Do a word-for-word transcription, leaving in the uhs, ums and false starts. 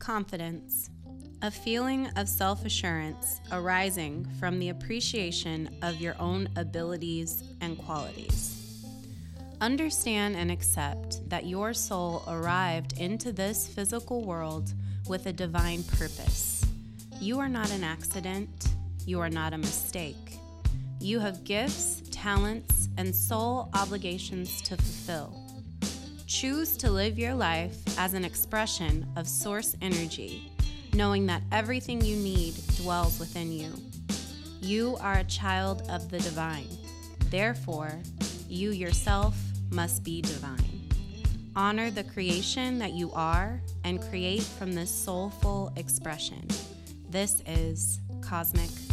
Confidence, a feeling of self-assurance arising from the appreciation of your own abilities and qualities. Understand and accept that your soul arrived into this physical world with a divine purpose. You are not an accident. You are not a mistake. You have gifts, talents, and soul obligations to fulfill. Choose to live your life as an expression of source energy, knowing that everything you need dwells within you. You are a child of the divine. Therefore, you yourself must be divine. Honor the creation that you are and create from this soulful expression. This is Cosmic